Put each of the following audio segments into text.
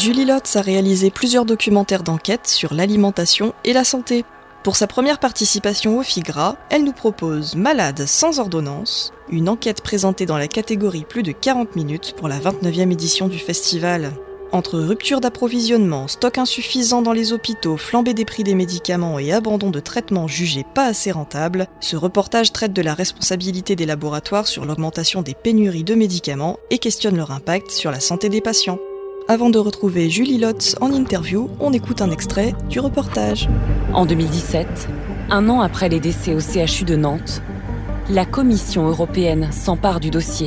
Julie Lotz a réalisé plusieurs documentaires d'enquête sur l'alimentation et la santé. Pour sa première participation au FIGRA, elle nous propose Malade sans ordonnance, une enquête présentée dans la catégorie plus de 40 minutes pour la 29e édition du festival. Entre rupture d'approvisionnement, stock insuffisant dans les hôpitaux, flambée des prix des médicaments et abandon de traitements jugés pas assez rentables, ce reportage traite de la responsabilité des laboratoires sur l'augmentation des pénuries de médicaments et questionne leur impact sur la santé des patients. Avant de retrouver Julie Lotz en interview, on écoute un extrait du reportage. En 2017, un an après les décès au CHU de Nantes, la Commission européenne s'empare du dossier.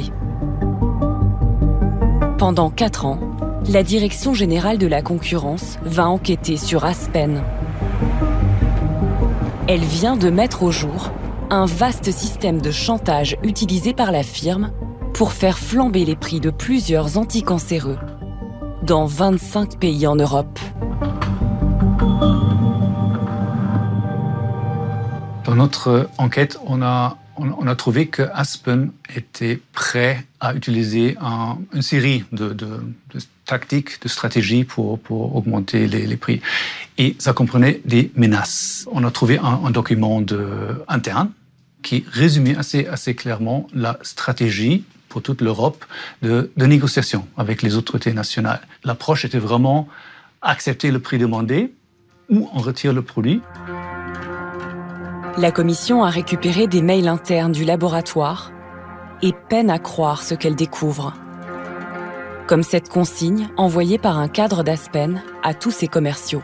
Pendant 4 ans, la Direction générale de la concurrence va enquêter sur Aspen. Elle vient de mettre au jour un vaste système de chantage utilisé par la firme pour faire flamber les prix de plusieurs anticancéreux dans 25 pays en Europe. Dans notre enquête, on a trouvé que Aspen était prêt à utiliser une série de tactiques, de stratégies pour augmenter les prix. Et ça comprenait des menaces. On a trouvé un document interne qui résumait assez clairement la stratégie pour toute l'Europe de négociation avec les autorités nationales. L'approche était vraiment accepter le prix demandé ou on retire le produit. La commission a récupéré des mails internes du laboratoire et peine à croire ce qu'elle découvre. Comme cette consigne envoyée par un cadre d'Aspen à tous ses commerciaux.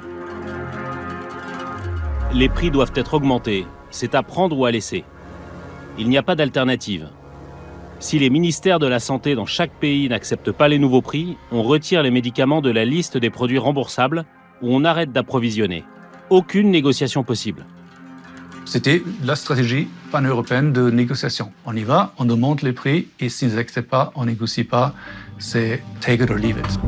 Les prix doivent être augmentés. C'est à prendre ou à laisser. Il n'y a pas d'alternative. Si les ministères de la Santé dans chaque pays n'acceptent pas les nouveaux prix, on retire les médicaments de la liste des produits remboursables ou on arrête d'approvisionner. Aucune négociation possible. C'était la stratégie pan-européenne de négociation. On y va, on demande les prix et s'ils n'acceptent pas, on négocie pas. C'est take it or leave it.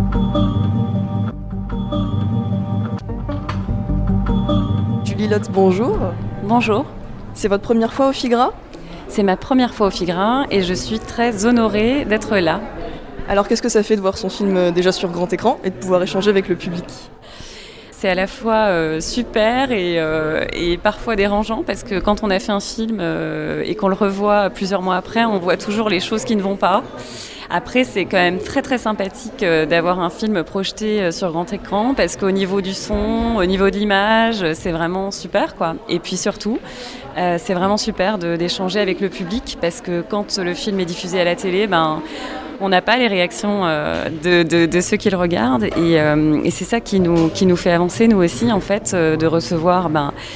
Julie Lotz, bonjour. Bonjour. C'est votre première fois au FIGRA ? C'est ma première fois au FIGRA et je suis très honorée d'être là. Alors qu'est-ce que ça fait de voir son film déjà sur grand écran et de pouvoir échanger avec le public ? C'est à la fois super et parfois dérangeant parce que quand on a fait un film et qu'on le revoit plusieurs mois après, on voit toujours les choses qui ne vont pas. Après, c'est quand même très très sympathique d'avoir un film projeté sur grand écran parce qu'au niveau du son, au niveau de l'image, c'est vraiment super, quoi. Et puis surtout, c'est vraiment super d'échanger avec le public parce que quand le film est diffusé à la télé, on n'a pas les réactions de ceux qui le regardent et c'est ça qui nous fait avancer, nous aussi, en fait, de recevoir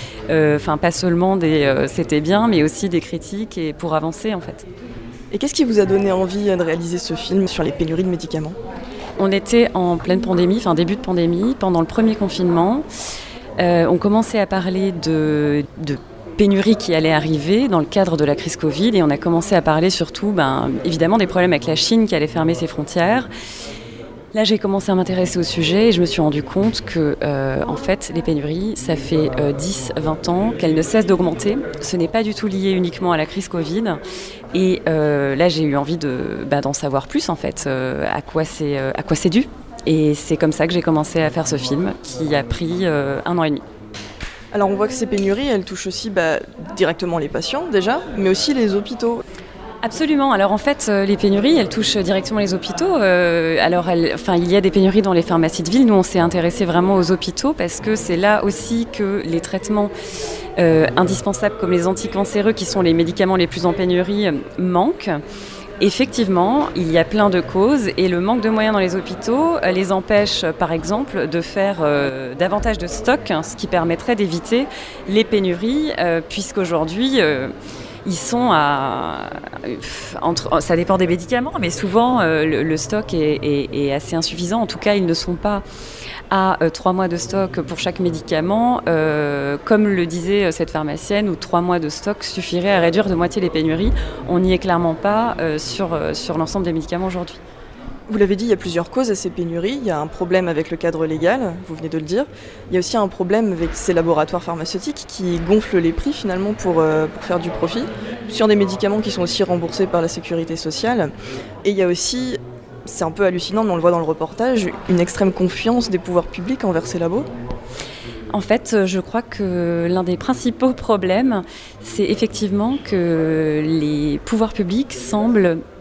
pas seulement des c'était bien, mais aussi des critiques et pour avancer, en fait. Et qu'est-ce qui vous a donné envie de réaliser ce film sur les pénuries de médicaments ? On était en pleine pandémie, début de pandémie, pendant le premier confinement. On commençait à parler de pénuries qui allaient arriver dans le cadre de la crise Covid et on a commencé à parler surtout, évidemment, des problèmes avec la Chine qui allait fermer ses frontières. Là, j'ai commencé à m'intéresser au sujet et je me suis rendu compte que, en fait, les pénuries, ça fait 10-20 ans qu'elles ne cessent d'augmenter. Ce n'est pas du tout lié uniquement à la crise Covid. Et là, j'ai eu envie d'en savoir plus, en fait, à quoi c'est dû. Et c'est comme ça que j'ai commencé à faire ce film, qui a pris 1 an et demi. Alors, on voit que ces pénuries, elles touchent aussi directement les patients, déjà, mais aussi les hôpitaux. Absolument. Alors en fait, les pénuries, elles touchent directement les hôpitaux. Il y a des pénuries dans les pharmacies de ville. Nous, on s'est intéressé vraiment aux hôpitaux parce que c'est là aussi que les traitements indispensables comme les anticancéreux, qui sont les médicaments les plus en pénurie, manquent. Effectivement, il y a plein de causes et le manque de moyens dans les hôpitaux les empêche, par exemple, de faire davantage de stock, ce qui permettrait d'éviter les pénuries, puisqu'aujourd'hui... ils sont ça dépend des médicaments, mais souvent le stock est assez insuffisant. En tout cas, ils ne sont pas à 3 mois de stock pour chaque médicament, comme le disait cette pharmacienne, où 3 mois de stock suffirait à réduire de moitié les pénuries. On n'y est clairement pas sur l'ensemble des médicaments aujourd'hui. Vous l'avez dit, il y a plusieurs causes à ces pénuries. Il y a un problème avec le cadre légal, vous venez de le dire. Il y a aussi un problème avec ces laboratoires pharmaceutiques qui gonflent les prix finalement pour faire du profit sur des médicaments qui sont aussi remboursés par la sécurité sociale. Et il y a aussi c'est un peu hallucinant, mais on le voit dans le reportage, une extrême confiance des pouvoirs publics envers ces labos. En fait, je crois que l'un des principaux problèmes, c'est effectivement que les pouvoirs publics sont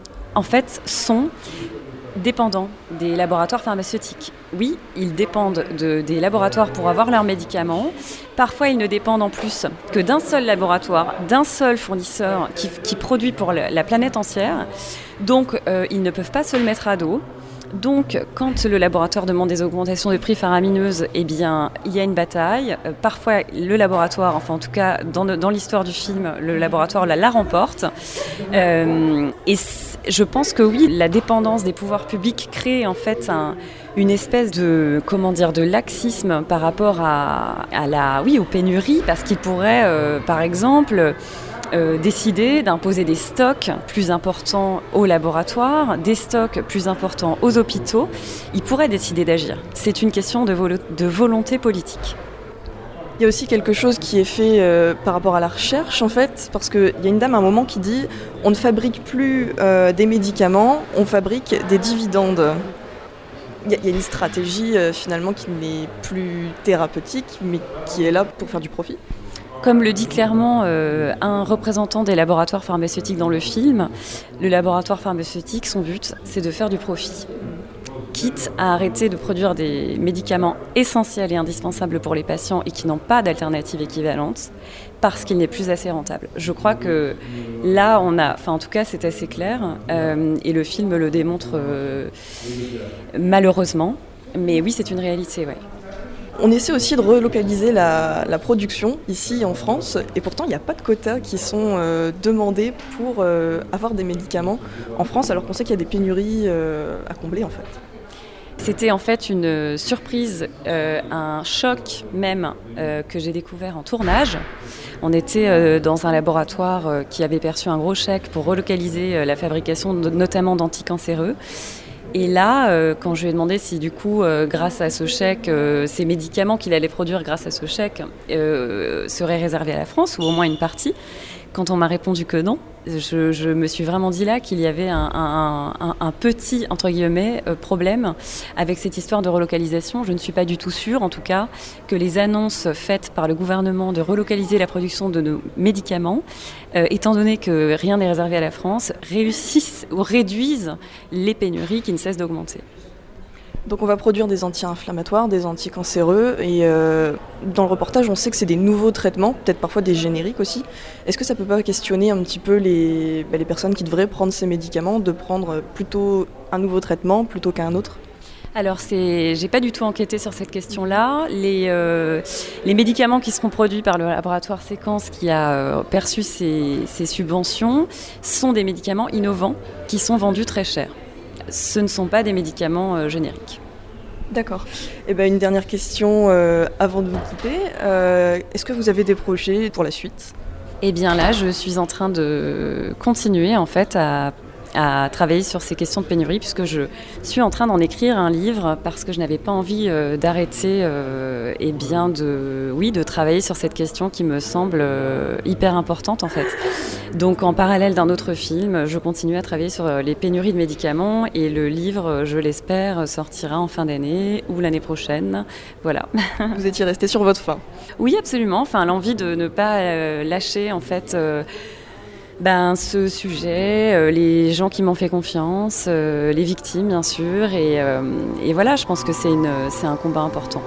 dépendants des laboratoires pharmaceutiques. Oui, ils dépendent des laboratoires pour avoir leurs médicaments. Parfois, ils ne dépendent en plus que d'un seul laboratoire, d'un seul fournisseur qui produit pour la planète entière. Donc, ils ne peuvent pas se le mettre à dos. Donc, quand le laboratoire demande des augmentations de prix faramineuses, eh bien, il y a une bataille. Parfois, le laboratoire, enfin en tout cas dans l'histoire du film, le laboratoire la remporte. Et je pense que oui, la dépendance des pouvoirs publics crée en fait une espèce de laxisme par rapport aux pénuries, parce qu'ils pourraient, par exemple, décider d'imposer des stocks plus importants aux laboratoires, des stocks plus importants aux hôpitaux. Ils pourraient décider d'agir. C'est une question de volonté politique. Il y a aussi quelque chose qui est fait par rapport à la recherche, en fait, parce qu'il y a une dame à un moment qui dit « on ne fabrique plus des médicaments, on fabrique des dividendes ». Il y a une stratégie finalement qui n'est plus thérapeutique, mais qui est là pour faire du profit. Comme le dit clairement un représentant des laboratoires pharmaceutiques dans le film, le laboratoire pharmaceutique, son but, c'est de faire du profit. Quitte à arrêter de produire des médicaments essentiels et indispensables pour les patients et qui n'ont pas d'alternative équivalente, parce qu'il n'est plus assez rentable. Je crois que là, en tout cas, c'est assez clair, et le film le démontre malheureusement. Mais oui, c'est une réalité, ouais. On essaie aussi de relocaliser la production ici en France, et pourtant il n'y a pas de quotas qui sont demandés pour avoir des médicaments en France, alors qu'on sait qu'il y a des pénuries à combler en fait. C'était en fait une surprise, un choc même que j'ai découvert en tournage. On était dans un laboratoire qui avait perçu un gros chèque pour relocaliser la fabrication notamment d'anticancéreux. Et là, quand je lui ai demandé si du coup, grâce à ce chèque, ces médicaments qu'il allait produire grâce à ce chèque seraient réservés à la France, ou au moins une partie, quand on m'a répondu que non, je me suis vraiment dit là qu'il y avait un petit, entre guillemets, problème avec cette histoire de relocalisation. Je ne suis pas du tout sûre, en tout cas, que les annonces faites par le gouvernement de relocaliser la production de nos médicaments, étant donné que rien n'est réservé à la France, réussissent ou réduisent les pénuries qui ne cessent d'augmenter. Donc on va produire des anti-inflammatoires, des anticancéreux, et dans le reportage on sait que c'est des nouveaux traitements, peut-être parfois des génériques aussi. Est-ce que ça peut pas questionner un petit peu les personnes qui devraient prendre ces médicaments, de prendre plutôt un nouveau traitement plutôt qu'un autre ? Alors, j'ai pas du tout enquêté sur cette question-là. Les médicaments qui seront produits par le laboratoire Séquence qui a perçu ces subventions sont des médicaments innovants qui sont vendus très cher. Ce ne sont pas des médicaments génériques. D'accord. Et une dernière question avant de vous quitter. Est-ce que vous avez des projets pour la suite ? Eh bien là, je suis en train de continuer en fait à travailler sur ces questions de pénurie, puisque je suis en train d'en écrire un livre parce que je n'avais pas envie d'arrêter de travailler sur cette question qui me semble hyper importante en fait. Donc en parallèle d'un autre film, je continue à travailler sur les pénuries de médicaments, et le livre, je l'espère, sortira en fin d'année ou l'année prochaine. Voilà. Vous étiez resté sur votre faim ? Oui, absolument. Enfin, l'envie de ne pas lâcher en fait ce sujet, les gens qui m'ont fait confiance, les victimes bien sûr, et voilà, je pense que c'est un combat important.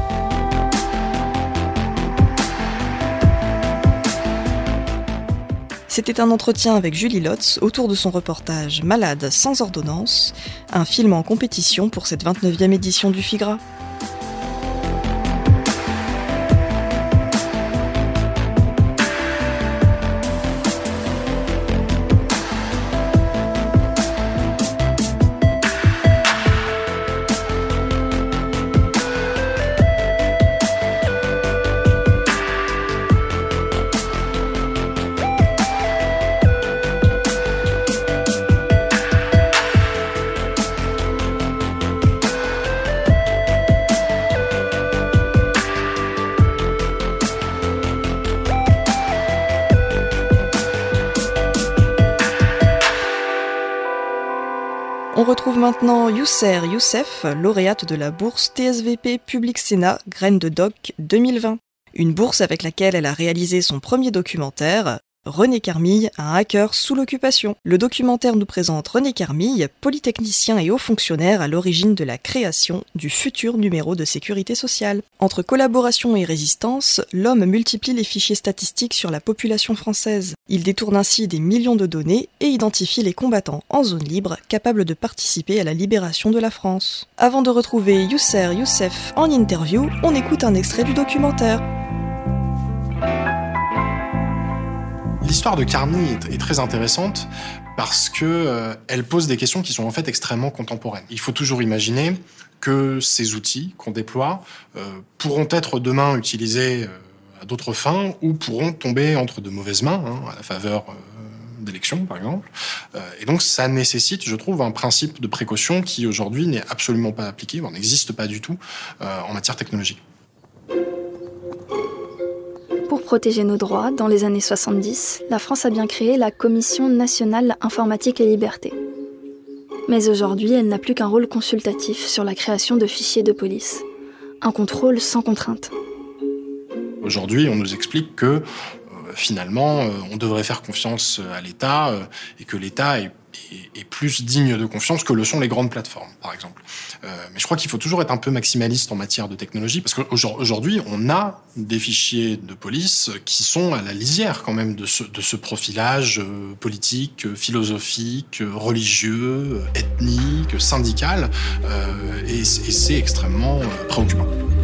C'était un entretien avec Julie Lotz autour de son reportage « Malade sans ordonnance », un film en compétition pour cette 29e édition du FIGRA. On retrouve maintenant Yousser Youssef, lauréate de la bourse TSVP Public Sénat Graines de Doc 2020. Une bourse avec laquelle elle a réalisé son premier documentaire, René Carmille, un hacker sous l'occupation. Le documentaire nous présente René Carmille, polytechnicien et haut fonctionnaire à l'origine de la création du futur numéro de sécurité sociale. Entre collaboration et résistance, l'homme multiplie les fichiers statistiques sur la population française. Il détourne ainsi des millions de données et identifie les combattants en zone libre capables de participer à la libération de la France. Avant de retrouver Yousser Youssef en interview, on écoute un extrait du documentaire. L'histoire de Carmille est très intéressante parce que elle pose des questions qui sont en fait extrêmement contemporaines. Il faut toujours imaginer que ces outils qu'on déploie pourront être demain utilisés à d'autres fins ou pourront tomber entre de mauvaises mains, à la faveur d'élections par exemple. Et donc ça nécessite, je trouve, un principe de précaution qui aujourd'hui n'est absolument pas appliqué, voire n'existe pas du tout en matière technologique. Pour protéger nos droits, dans les années 70, la France a bien créé la Commission nationale informatique et liberté. Mais aujourd'hui, elle n'a plus qu'un rôle consultatif sur la création de fichiers de police. Un contrôle sans contrainte. Aujourd'hui, on nous explique que finalement, on devrait faire confiance à l'État et que l'État est plus digne de confiance que le sont les grandes plateformes, par exemple. Mais je crois qu'il faut toujours être un peu maximaliste en matière de technologie, parce qu'aujourd'hui, on a des fichiers de police qui sont à la lisière quand même de ce profilage politique, philosophique, religieux, ethnique, syndical, et c'est extrêmement préoccupant.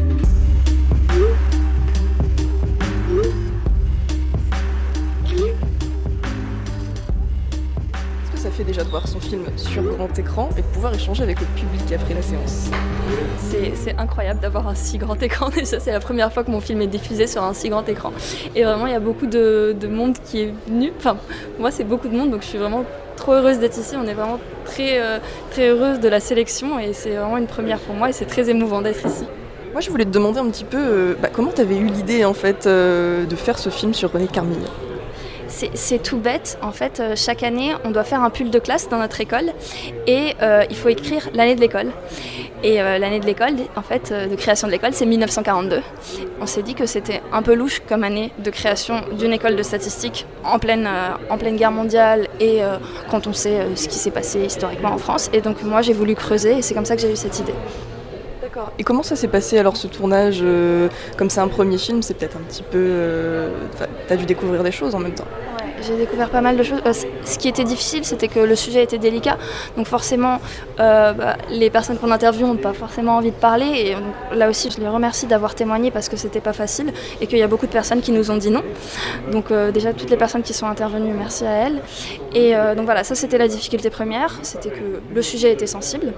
Ça fait déjà de voir son film sur grand écran et de pouvoir échanger avec le public après la séance. C'est incroyable d'avoir un si grand écran. Déjà, c'est la première fois que mon film est diffusé sur un si grand écran. Et vraiment, il y a beaucoup de monde qui est venu. Enfin, moi, c'est beaucoup de monde, donc je suis vraiment trop heureuse d'être ici. On est vraiment très heureuse de la sélection et c'est vraiment une première pour moi et c'est très émouvant d'être ici. Moi, je voulais te demander un petit peu comment tu avais eu l'idée en fait de faire ce film sur René Carmille. C'est tout bête. En fait, chaque année, on doit faire un pull de classe dans notre école et il faut écrire l'année de l'école. Et l'année de l'école, en fait, de création de l'école, c'est 1942. On s'est dit que c'était un peu louche comme année de création d'une école de statistique en pleine guerre mondiale et quand on sait ce qui s'est passé historiquement en France. Et donc moi, j'ai voulu creuser et c'est comme ça que j'ai eu cette idée. D'accord. Et comment ça s'est passé alors ce tournage comme c'est un premier film, c'est peut-être un petit peu... t'as dû découvrir des choses en même temps. Ouais, j'ai découvert pas mal de choses. Ce qui était difficile, c'était que le sujet était délicat. Donc forcément, les personnes qu'on interviewe n'ont pas forcément envie de parler. Et donc, là aussi, je les remercie d'avoir témoigné parce que c'était pas facile et qu'il y a beaucoup de personnes qui nous ont dit non. Donc déjà, toutes les personnes qui sont intervenues, merci à elles. Et donc voilà, ça c'était la difficulté première. C'était que le sujet était sensible.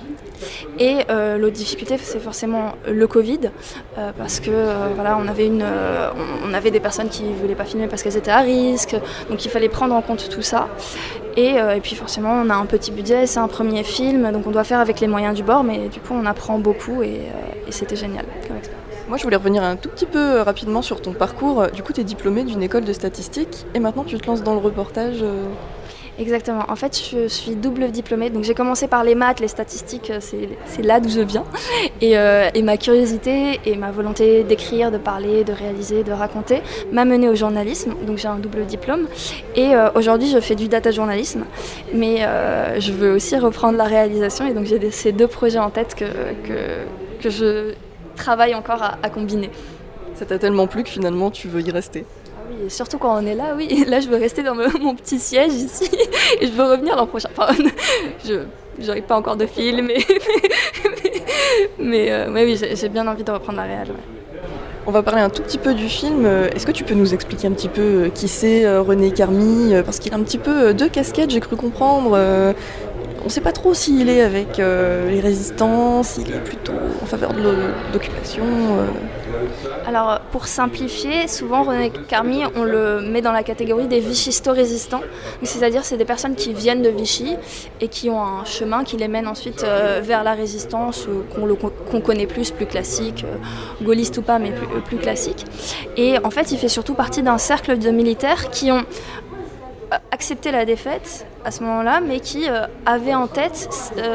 Et l'autre difficulté, c'est forcément le Covid, parce que voilà, on avait des personnes qui ne voulaient pas filmer parce qu'elles étaient à risque, donc il fallait prendre en compte tout ça. Et puis forcément, on a un petit budget, c'est un premier film, donc on doit faire avec les moyens du bord, mais du coup, on apprend beaucoup et c'était génial comme expérience. Moi, je voulais revenir un tout petit peu rapidement sur ton parcours. Du coup, tu es diplômée d'une école de statistique et maintenant tu te lances dans le reportage. Exactement. En fait, je suis double diplômée. Donc, j'ai commencé par les maths, les statistiques, c'est là d'où je viens. Et ma curiosité et ma volonté d'écrire, de parler, de réaliser, de raconter m'a menée au journalisme. Donc, j'ai un double diplôme. Et aujourd'hui, je fais du data journalisme. Mais je veux aussi reprendre la réalisation. Et donc, j'ai ces deux projets en tête que je travaille encore à combiner. Ça t'a tellement plu que finalement, tu veux y rester. Oui, et surtout quand on est là, oui. Là, je veux rester dans mon petit siège ici et je veux revenir l'an prochain. Enfin, j'aurai pas encore de film, mais oui, j'ai bien envie de reprendre la réal. Ouais. On va parler un tout petit peu du film. Est-ce que tu peux nous expliquer un petit peu qui c'est René Carmille ? Parce qu'il a un petit peu deux casquettes, j'ai cru comprendre. On ne sait pas trop s'il est avec les résistants, s'il est plutôt en faveur de l'occupation. Alors, pour simplifier, souvent René Carmille, on le met dans la catégorie des vichisto-résistants. C'est-à-dire, c'est des personnes qui viennent de Vichy et qui ont un chemin qui les mène ensuite vers la résistance, qu'on connaît plus classique, gaulliste ou pas, mais plus classique. Et en fait, il fait surtout partie d'un cercle de militaires qui ont accepté la défaite à ce moment-là, mais qui avait en tête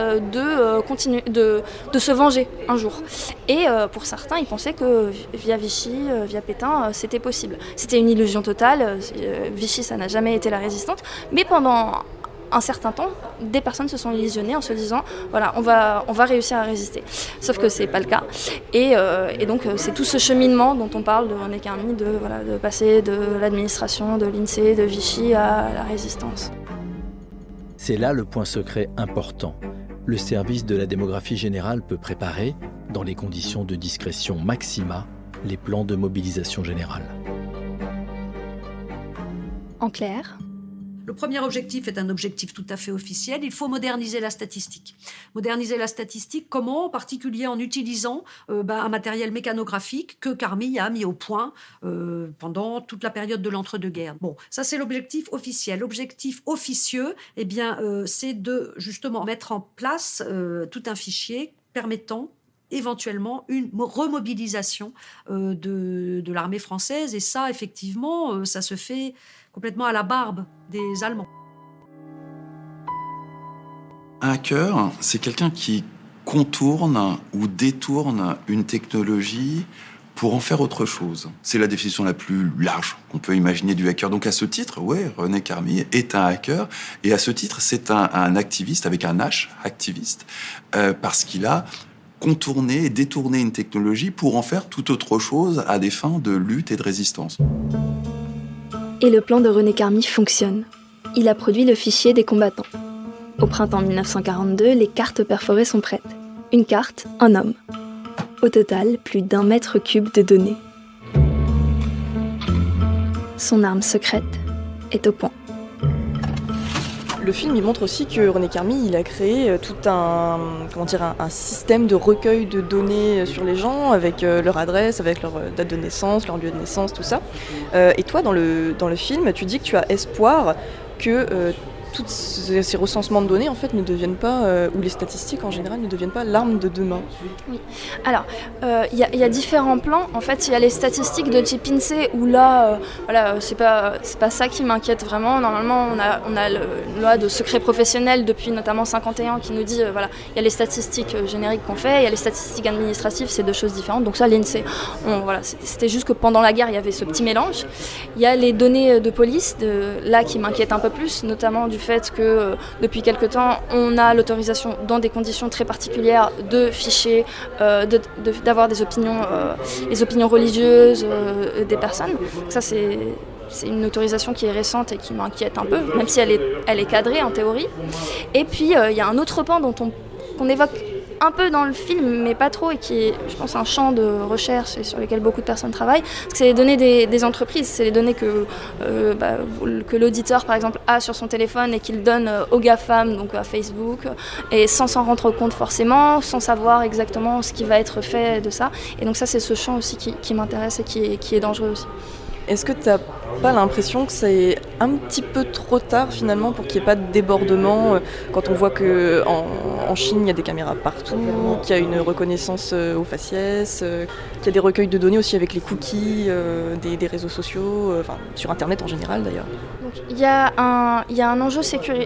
de se venger un jour. Et pour certains, ils pensaient que via Vichy, via Pétain, c'était possible. C'était une illusion totale. Vichy, ça n'a jamais été la résistance. Mais pendant un certain temps, des personnes se sont illusionnées en se disant voilà, on va réussir à résister. Sauf que c'est pas le cas. Et donc c'est tout ce cheminement dont on parle de René Carmy, de passer de l'administration, de l'INSEE, de Vichy à la résistance. C'est là le point secret important. Le service de la démographie générale peut préparer, dans les conditions de discrétion maxima, les plans de mobilisation générale. En clair, le premier objectif est un objectif tout à fait officiel. Il faut moderniser la statistique. Moderniser la statistique, comment ? En particulier en utilisant un matériel mécanographique que Carmy a mis au point pendant toute la période de l'entre-deux-guerres. Bon, ça c'est l'objectif officiel. L'objectif officieux, c'est de justement mettre en place tout un fichier permettant éventuellement une remobilisation de l'armée française. Et ça, effectivement, ça se fait complètement à la barbe des Allemands. Un hacker, c'est quelqu'un qui contourne ou détourne une technologie pour en faire autre chose. C'est la définition la plus large qu'on peut imaginer du hacker. Donc à ce titre, ouais, René Carmy est un hacker. Et à ce titre, c'est un activiste avec un H, activiste, parce qu'il a contourner et détourner une technologie pour en faire tout autre chose à des fins de lutte et de résistance. Et le plan de René Carmy fonctionne. Il a produit le fichier des combattants. Au printemps 1942, les cartes perforées sont prêtes. Une carte, un homme. Au total, plus d'1 mètre cube de données. Son arme secrète est au point. Le film, il montre aussi que René Carmy, il a créé tout un système de recueil de données sur les gens, avec leur adresse, avec leur date de naissance, leur lieu de naissance, tout ça. Et toi, dans le film, tu dis que tu as espoir que tous ces recensements de données, en fait, ne deviennent pas, ou les statistiques en général, ne deviennent pas l'arme de demain. Oui. Alors, il y a différents plans. En fait, il y a les statistiques de type INSEE, où là, c'est pas ça qui m'inquiète vraiment. Normalement, on a une loi de secret professionnel depuis notamment 51 qui nous dit, il y a les statistiques génériques qu'on fait, il y a les statistiques administratives, c'est deux choses différentes. Donc ça, l'INSEE, c'était juste que pendant la guerre, il y avait ce petit mélange. Il y a les données de police, là, qui m'inquiètent un peu plus, notamment du fait que depuis quelque temps, on a l'autorisation dans des conditions très particulières de ficher, d'avoir des opinions, les opinions religieuses des personnes. Donc ça, c'est une autorisation qui est récente et qui m'inquiète un peu, même si elle est cadrée en théorie. Et puis, il y a un autre pan qu'on évoque un peu dans le film, mais pas trop, et qui est, je pense, un champ de recherche et sur lequel beaucoup de personnes travaillent. C'est les données des entreprises, c'est les données que l'auditeur, par exemple, a sur son téléphone et qu'il donne aux GAFAM, donc à Facebook, et sans s'en rendre compte forcément, sans savoir exactement ce qui va être fait de ça. Et donc ça, c'est ce champ aussi qui m'intéresse et qui est dangereux aussi. Est-ce que tu n'as pas l'impression que c'est un petit peu trop tard finalement pour qu'il n'y ait pas de débordement quand on voit qu'en Chine il y a des caméras partout, qu'il y a une reconnaissance au faciès, qu'il y a des recueils de données aussi avec les cookies des réseaux sociaux, sur Internet en général d'ailleurs. Donc, il y a un enjeu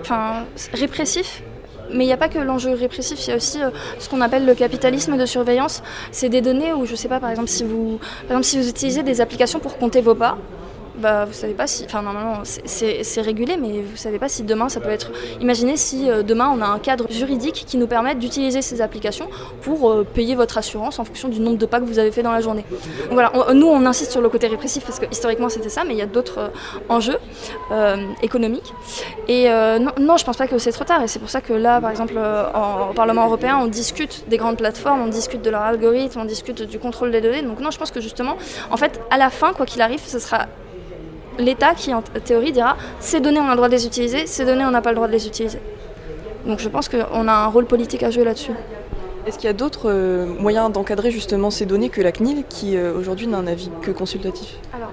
répressif. Mais il n'y a pas que l'enjeu répressif, il y a aussi ce qu'on appelle le capitalisme de surveillance. C'est des données où, je ne sais pas, par exemple, si vous utilisez des applications pour compter vos pas, vous savez pas si, normalement c'est régulé, mais vous savez pas si demain ça peut être. Imaginez si demain on a un cadre juridique qui nous permette d'utiliser ces applications pour payer votre assurance en fonction du nombre de pas que vous avez fait dans la journée. Donc voilà, nous on insiste sur le côté répressif parce que historiquement c'était ça, mais il y a d'autres enjeux économiques. Et non, je pense pas que c'est trop tard. Et c'est pour ça que là, par exemple, au Parlement européen, on discute des grandes plateformes, on discute de leurs algorithmes, on discute du contrôle des données. Donc non, je pense que justement, en fait, à la fin, quoi qu'il arrive, ce sera l'État qui, en théorie, dira « ces données, on a le droit de les utiliser, ces données, on n'a pas le droit de les utiliser ». Donc je pense qu'on a un rôle politique à jouer là-dessus. Est-ce qu'il y a d'autres moyens d'encadrer justement ces données que la CNIL, qui aujourd'hui n'a un avis que consultatif ? Alors,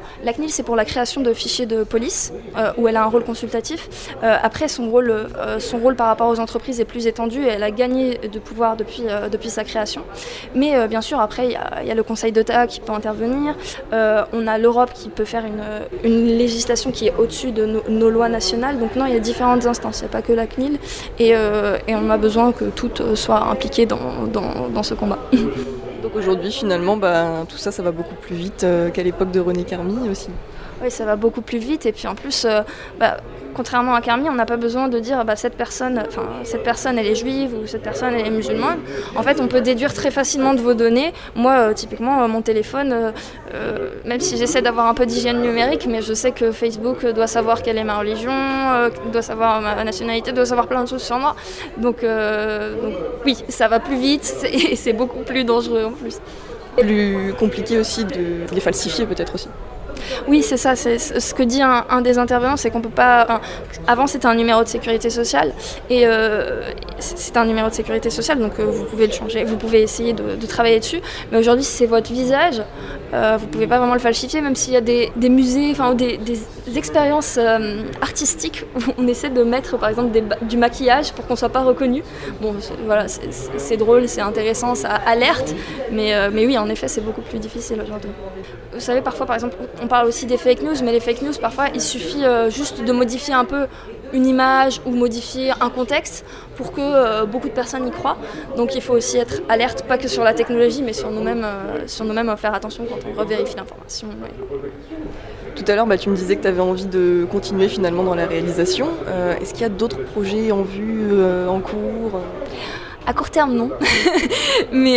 la CNIL, c'est pour la création de fichiers de police, où elle a un rôle consultatif. Après, son rôle par rapport aux entreprises est plus étendu et elle a gagné de pouvoir depuis sa création. Mais bien sûr, après, il y a le Conseil d'État qui peut intervenir. On a l'Europe qui peut faire une législation qui est au-dessus de nos lois nationales. Donc non, il y a différentes instances, il n'y a pas que la CNIL. Et on a besoin que toutes soient impliquées dans ce combat. Donc aujourd'hui, finalement, tout ça va beaucoup plus vite qu'à l'époque de René Carmy aussi. Oui, ça va beaucoup plus vite. Et puis en plus, contrairement à Carmy, on n'a pas besoin de dire cette personne elle est juive ou cette personne elle est musulmane. En fait, on peut déduire très facilement de vos données. Moi, typiquement, mon téléphone, même si j'essaie d'avoir un peu d'hygiène numérique, mais je sais que Facebook doit savoir quelle est ma religion, doit savoir ma nationalité, doit savoir plein de choses sur moi. Donc oui, ça va plus vite et c'est beaucoup plus dangereux en plus. Plus compliqué aussi de les falsifier peut-être aussi. Oui, c'est ça. C'est ce que dit un des intervenants, c'est qu'on peut pas. Avant, c'était un numéro de sécurité sociale et c'est un numéro de sécurité sociale, donc vous pouvez le changer, vous pouvez essayer de travailler dessus. Mais aujourd'hui, si c'est votre visage, vous pouvez pas vraiment le falsifier, même s'il y a des musées, ou des expériences artistiques où on essaie de mettre, par exemple, du maquillage pour qu'on soit pas reconnu. Bon, voilà, c'est drôle, c'est intéressant, ça alerte, mais oui, en effet, c'est beaucoup plus difficile aujourd'hui. Vous savez, parfois, par exemple, on parle aussi des fake news, mais les fake news, parfois, il suffit juste de modifier un peu une image ou modifier un contexte pour que beaucoup de personnes y croient. Donc il faut aussi être alerte, pas que sur la technologie, mais sur nous-mêmes, faire attention quand on revérifie l'information. Ouais. Tout à l'heure, tu me disais que tu avais envie de continuer finalement dans la réalisation. Est-ce qu'il y a d'autres projets en vue, en cours ? À court terme, non. Mais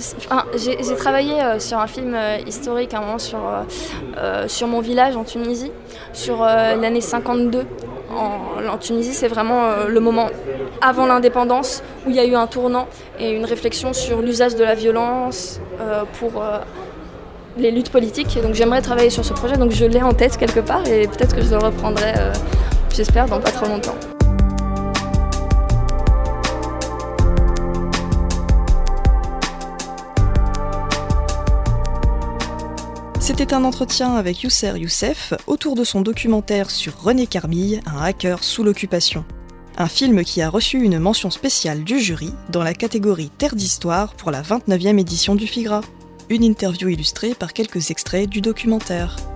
j'ai travaillé sur un film historique à un moment sur mon village en Tunisie, sur l'année 52. En Tunisie, c'est vraiment le moment avant l'indépendance où il y a eu un tournant et une réflexion sur l'usage de la violence pour les luttes politiques. Et donc j'aimerais travailler sur ce projet, donc je l'ai en tête quelque part et peut-être que je le reprendrai, j'espère, dans pas trop longtemps. C'était un entretien avec Yousser Youssef autour de son documentaire sur René Carmy, un hacker sous l'occupation. Un film qui a reçu une mention spéciale du jury dans la catégorie Terre d'Histoire pour la 29e édition du FIGRA. Une interview illustrée par quelques extraits du documentaire.